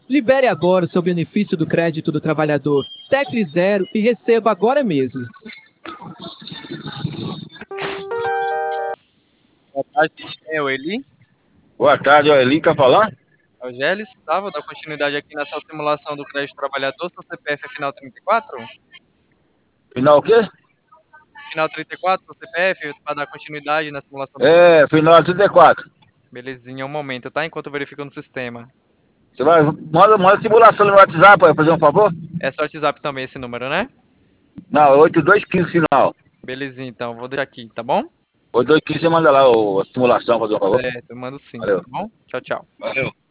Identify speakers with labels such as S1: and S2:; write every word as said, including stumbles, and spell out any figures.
S1: Libere agora o seu benefício do crédito do trabalhador. Tecle Zero e receba agora mesmo.
S2: Boa tarde, é o Eli.
S3: Boa tarde, é o Eli, tá falando?
S2: É o Gélis, tá? Vou dar continuidade aqui nessa simulação do crédito trabalhador. Seu C P F é final trinta e quatro?
S3: Final o quê?
S2: Final trinta e quatro, seu C P F, para dar continuidade na simulação do...
S3: É, final trinta e quatro.
S2: Belezinha, um momento, tá? Enquanto eu verifico no sistema.
S3: Você vai, manda, manda simulação no WhatsApp, vai fazer um favor?
S2: É só WhatsApp também esse número, né?
S3: Não, é oito dois um cinco final.
S2: Belezinha, então. Vou deixar aqui, tá bom?
S3: oito dois um cinco você manda lá o, a simulação, fazer um favor?
S2: Certo, eu mando sim,
S3: Valeu.
S2: tá bom? Tchau, tchau.
S3: Valeu.